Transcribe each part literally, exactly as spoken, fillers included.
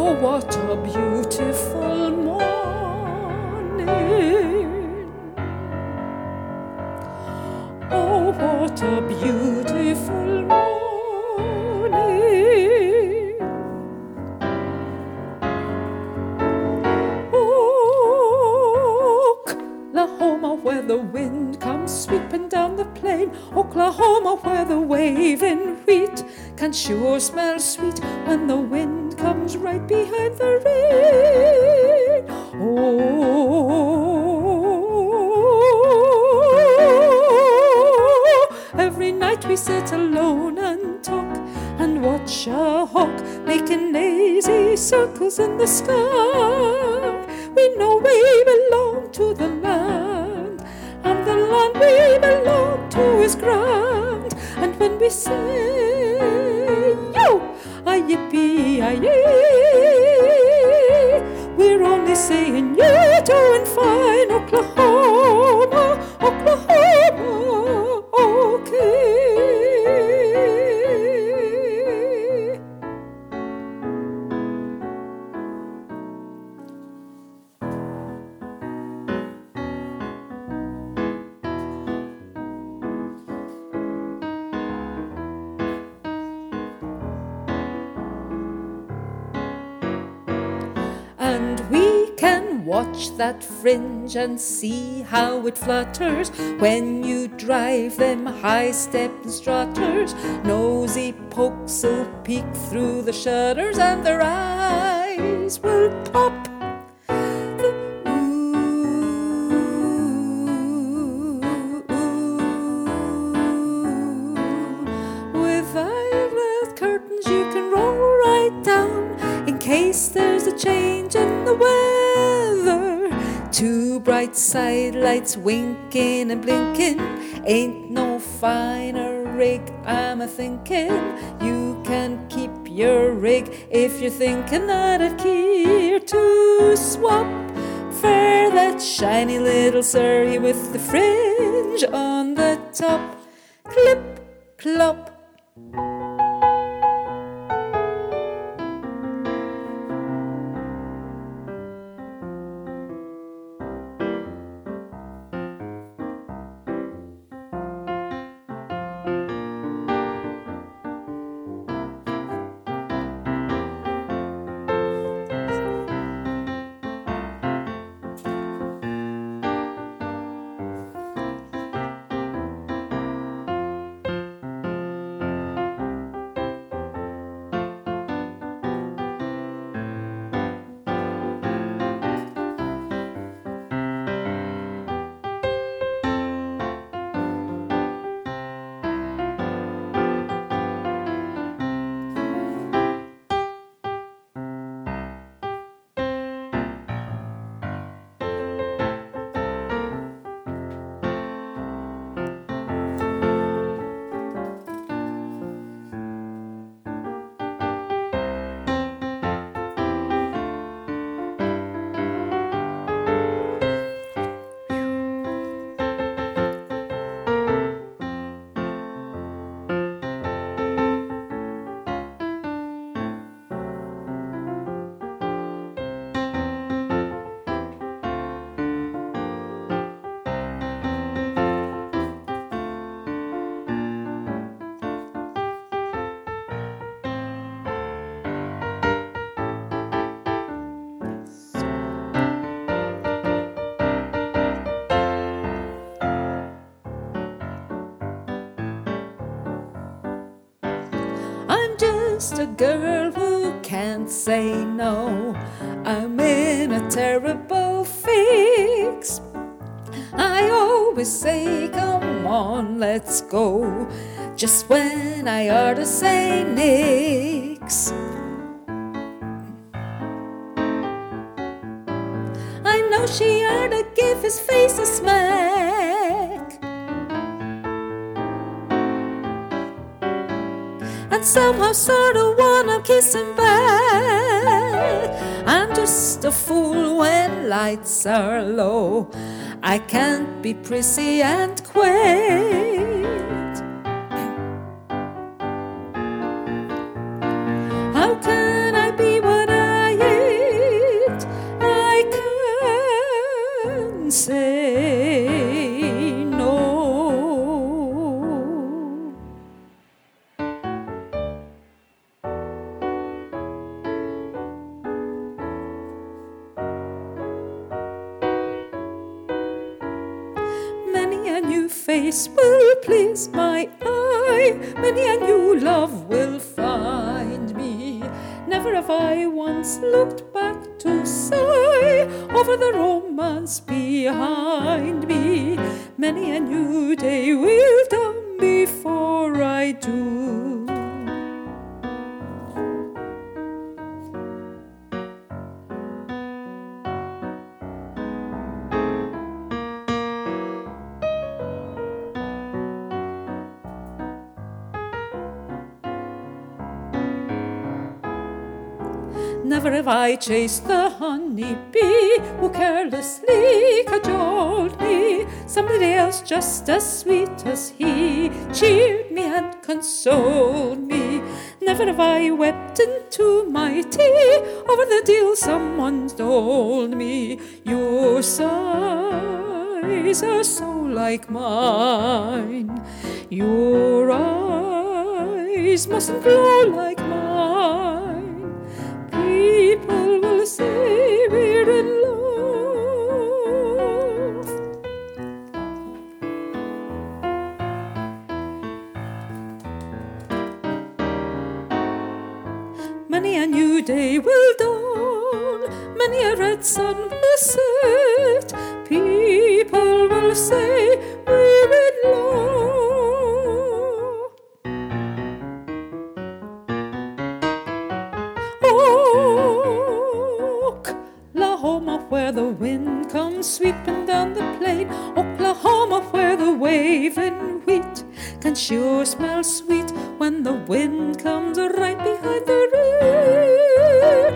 Oh, what a beautiful morning. Oh, what a beautiful morning. Oklahoma, where the wind comes sweeping down the plain. Oklahoma, where the waving wheat can sure smell sweet when the wind comes right behind the rain. Oh, every night we sit alone and talk and watch a hawk making lazy circles in the sky. We know we belong to the land, and the land we belong to is grand. And when we say, yo, a yippee, a yay, we're only saying, you're doing fine, Oklahoma, Oklahoma, okay. And we can watch that fringe and see how it flutters when you drive them high-stepped strutters. Nosy pokes will peek through the shutters and their eyes will pop. The ooh, ooh. With violet curtains you can roll right down in case there's a change in the weather. Two bright sidelights winking and blinking. Ain't no finer rig, I'm a-thinking. You can keep your rig if you're thinking that I'd care to swap for that shiny little surrey with the fringe on the top. Clip, clop. Just a girl who can't say no. I'm in a terrible fix. I always say, come on, let's go, just when I ought to say nix. I know she ought to give his face a smack, and somehow sort of wanna kiss him back. I'm just a fool when lights are low. I can't be prissy and quaint. How can I be what I face will please my eye. Many a new love will find me. Never have I once looked back to sigh over the romance behind me. Many a new day will dawn before I do. Never have I chased the honeybee who carelessly cajoled me. Somebody else just as sweet as he cheered me and consoled me. Never have I wept into my tea over the deal someone told me. Your sighs are so like mine. Your eyes mustn't glow like mine. People will say we're in love. Many a new day will dawn, many a red sun will set. People will say we're in love. Oklahoma, where the wind comes sweeping down the plain. Oklahoma, where the waving wheat can sure smell sweet when the wind comes right behind the rain.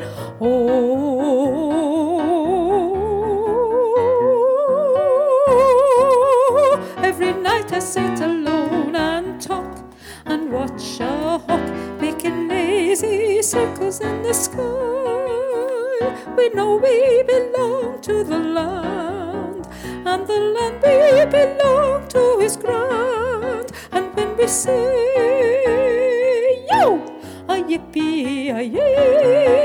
Oh, every night I sit alone and talk and watch a hawk making lazy circles in the sky. We know we belong to the land, and the land we belong to is grand. And when we say, yo, a yippee, a yay,